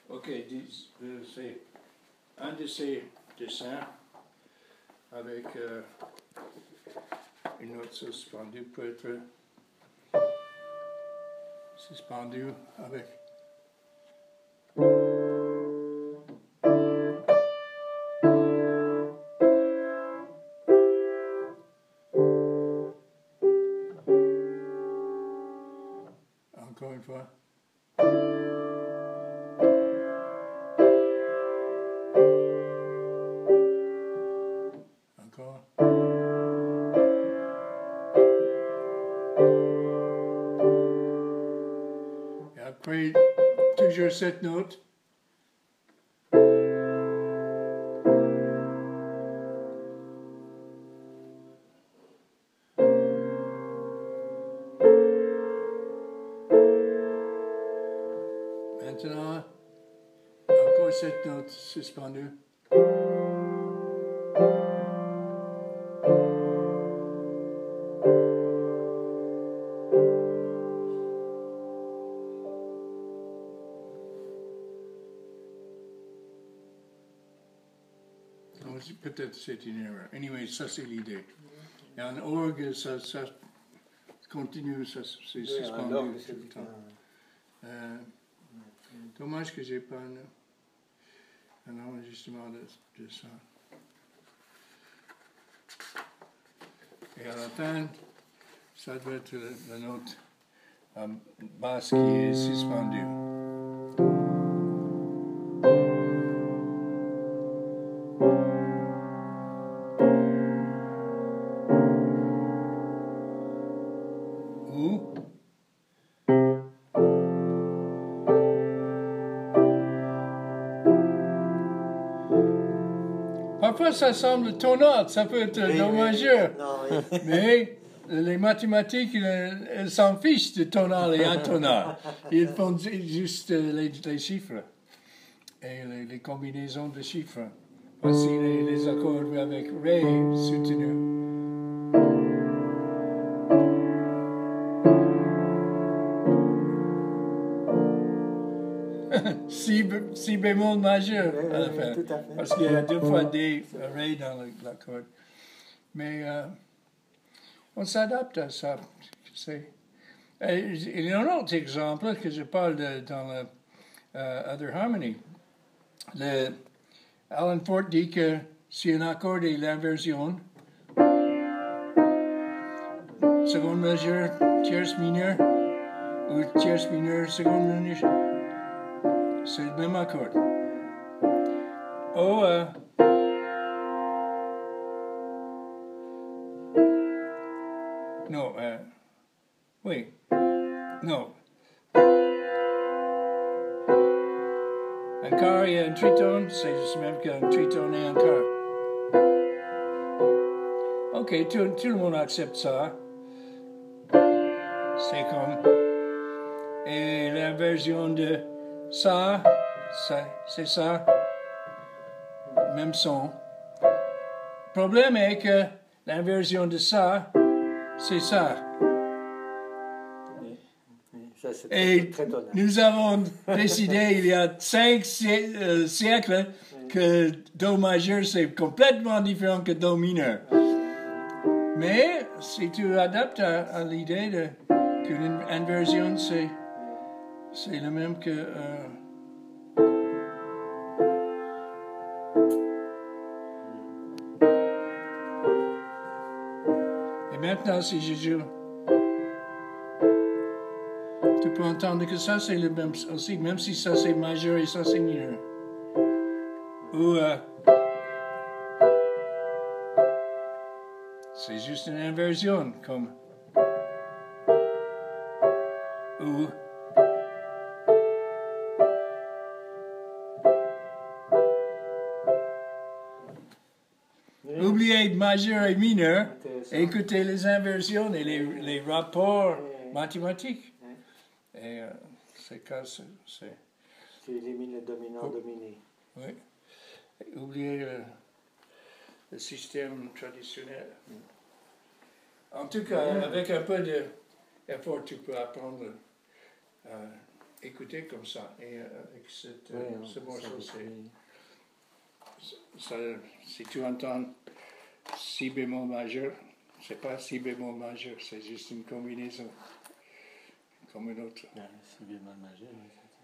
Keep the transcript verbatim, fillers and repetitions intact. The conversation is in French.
Ok, c'est un de ces dessins avec euh, une note suspendue peut être suspendue avec encore une fois. Encore. Et après, toujours cette note. Maintenant, encore cette note suspendue. Peut-être c'est une erreur. Anyway, ça c'est l'idée. Et en orgue, ça, ça continue, ça c'est oui, suspendu orgue, tout le temps. Euh, dommage que j'ai pas un, un enregistrement de, de ça. Et à la fin, ça doit être la note euh, basse qui est suspendue. Parfois, ça semble tonal, ça peut être oui, do majeur. Oui. Oui. Mais les mathématiques, elles, elles s'en fichent de tonal et atonal. Ils font juste les, les chiffres et les, les combinaisons de chiffres. Voici les, les accords avec Ré soutenu. Si, si bémol majeur oui, à la fin, oui, parce qu'il y a deux fois des Ré dans l'accord. Mais euh, on s'adapte à ça. C'est, il y a un autre exemple que je parle de, dans le uh, Other Harmony. Le, Alan Fort dit que si un accord est l'inversion, seconde mesure, tierce mineure, ou tierce mineure, seconde mesure, c'est le même accord. Oh, euh, non, euh, oui, non. Un quart et un tritone, c'est le même qu'un tritone et un quart. Ok, tout, tout le monde accepte ça. C'est comme... Et l'inversion de ça, ça c'est ça. Même son. Le problème est que l'inversion de ça, c'est ça. Ça, c'est et très nous avons décidé il y a cinq si euh, siècles que Do majeur c'est complètement différent que Do mineur. Mais si tu adaptes à, à l'idée qu'une inversion c'est c'est le même que euh, et maintenant si je joue, tu peux entendre que ça c'est le même aussi, même si ça c'est majeur et ça c'est mineur. Ou euh, c'est juste une inversion comme ou oui. Oubliez majeur et mineur, écoutez les inversions et les, les rapports oui. mathématiques. Oui. Et euh, c'est quand c'est... Tu élimines le dominant oh. dominé. Oui. Et oubliez le, le système traditionnel. En tout cas, avec un peu d'effort, tu peux apprendre euh, écouter comme ça. Et euh, avec cette, oui, euh, on ce peut morceau, s'habituer. c'est, ça, si tu entends si bémol majeur, c'est pas si bémol majeur, c'est juste une combinaison comme une autre. Ah, si bémol majeur, oui, c'est